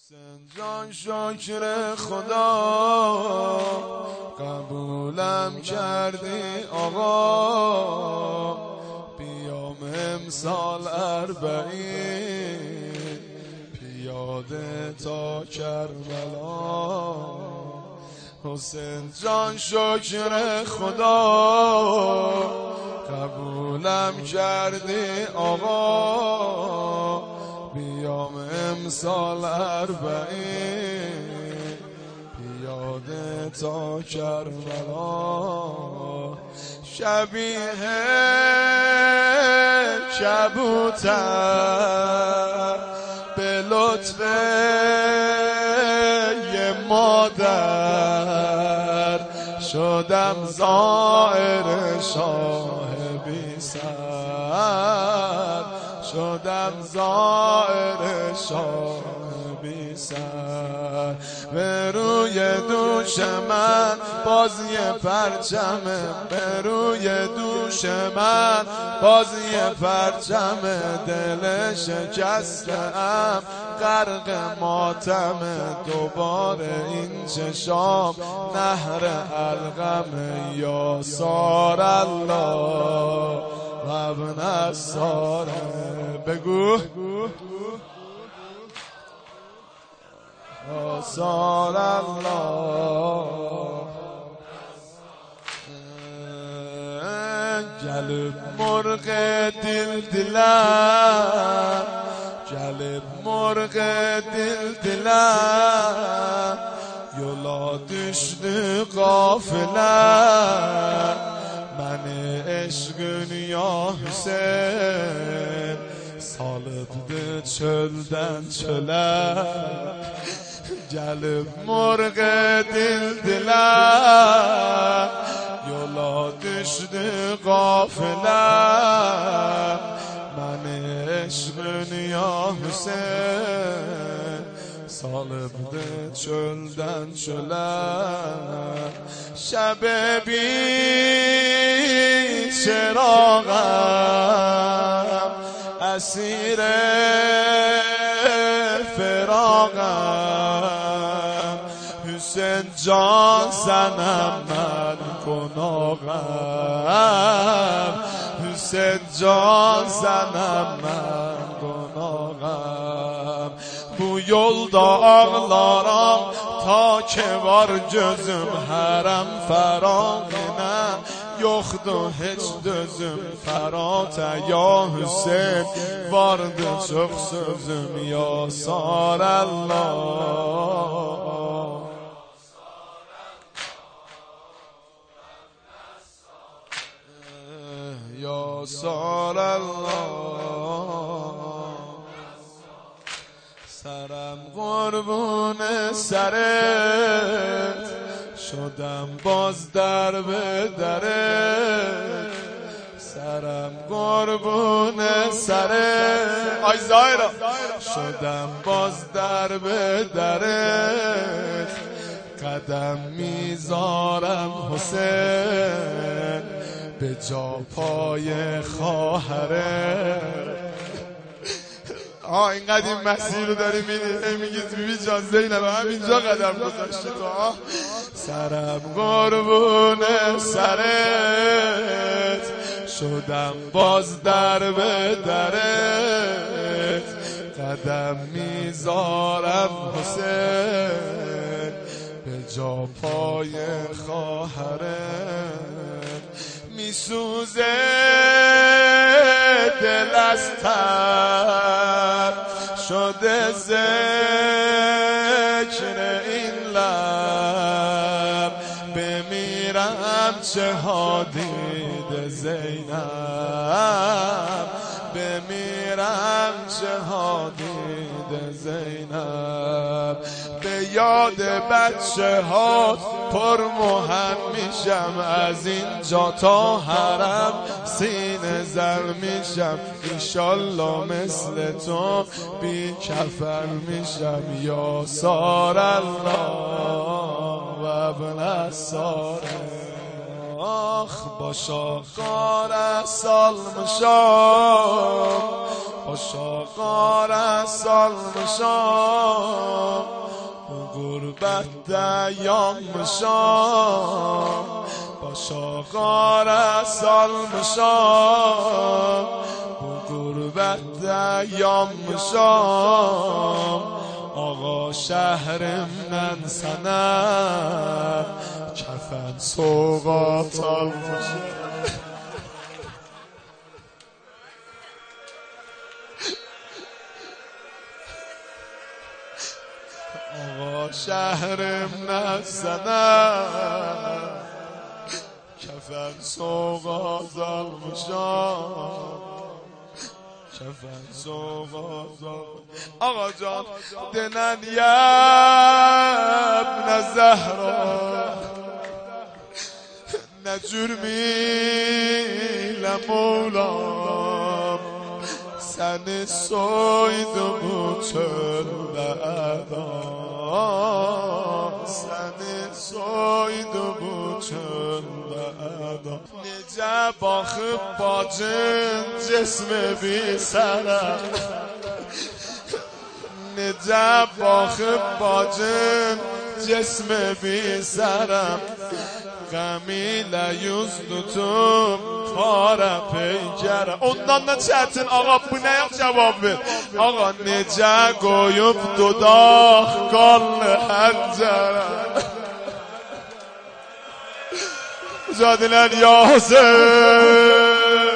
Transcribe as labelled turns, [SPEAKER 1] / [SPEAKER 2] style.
[SPEAKER 1] حسین جان شکر خدا قبولم کردی آقا، بیام امسال 40 پیاده تا کربلا. حسین جان شکر خدا قبولم کردی آقا، بیام امسال 40 پیاده تا کربلا. شبیه کبوتر به لطف یه مادر شدم زائر شاه بی سر، شدم زائر شاه بی سر. به روی دوش من بازی پرچمه، به روی دوش من بازی پرچمه، دل شکسته‌ام غرق ماتمه. دوباره این چشام نهر القمه، یا سار الله و ابن الساره. بگو یا سار الله. گل مرغ دل دلم، گل مرغ دل دلم، یولا düştü gafile. من عشقın ya Hüseyin salıbdı çölden çöle. Gelip مرغ dil dile, yola düştü gafile. من عشقın ya Hüseyin salıbdı çölden çöle. شب بی چراغم اسیر فراغم، حسین جان زنم من گناهم، حسین جان زنم من گناهم. Bu yolda ağlaram ta ki var gözüm hərəm fərağinəm, yoxdur heç dözüm fərata ya Hüseyin, vardı çox sözüm ya sar Allah. Ya sar Allah. سرم قربون سرت شدم باز در به درت، سرم قربون سرت آی زایرا شدم باز در به درت. قدم میذارم حسین به جا پای خواهرت. اینقدر این مسیر رو داری میگید بیبی جان زینب همینجا قدم گذاشتی تو. سرم قربون سرت شدم باز در به درت. قدم میذارم حسین به جا پای خواهرت. میسوزه دل از تب شده ذکر این لب، بمیرم چه ها دید زینب، بمیرم چه ها دید زینب. به یاد بچه ها پر مهم میشم، از اینجا تا حرم سینه زر میشم، انشالله مثل تو بی کفن میشم یا سار الله و ابن الساره. آخ با شاقار سالم شام، با شاقار سالم شام، قربت ایامشان با شاقار سال مشان با قربت ایامشان آقا شهر من سند کفن سوقات المشان آقا شهرم نزنم کفن سوقات المشان کفن سوقات آقا جان دنن یبن زهرا نجرمی لمولام سن سوید موچل بعدا سن سوید موچل بعدا نجا باخب باجن جسم بی سرم نجا باخب باجن جسم بی سرم غمی لیوزدوتum para peygərəm ondan da çətin ağa bu nə yox cavab ver ağa necə qoyub dodaq qanlı həncərə Zadilən Yasir